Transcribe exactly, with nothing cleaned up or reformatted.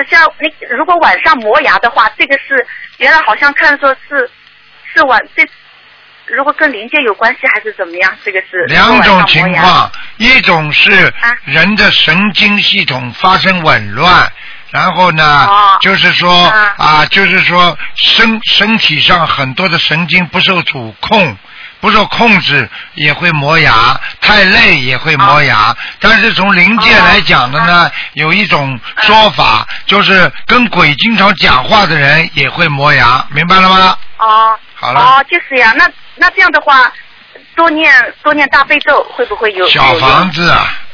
像你如果晚上磨牙的话，这个是原来好像看说是是晚这。如果跟临界有关系还是怎么样？这个是两种情况，一种是人的神经系统发生紊乱，然后呢， 哦、 就是说啊、啊，就是说身身体上很多的神经不受主控。不受控制也会磨牙，太累也会磨牙。哦、但是从灵界来讲的呢，哦、有一种说法，嗯、就是跟鬼经常讲话的人也会磨牙，明白了吗？ 哦， 好了。 哦，就是呀。那那这样的话，多念多念大悲咒会不会有小房子啊？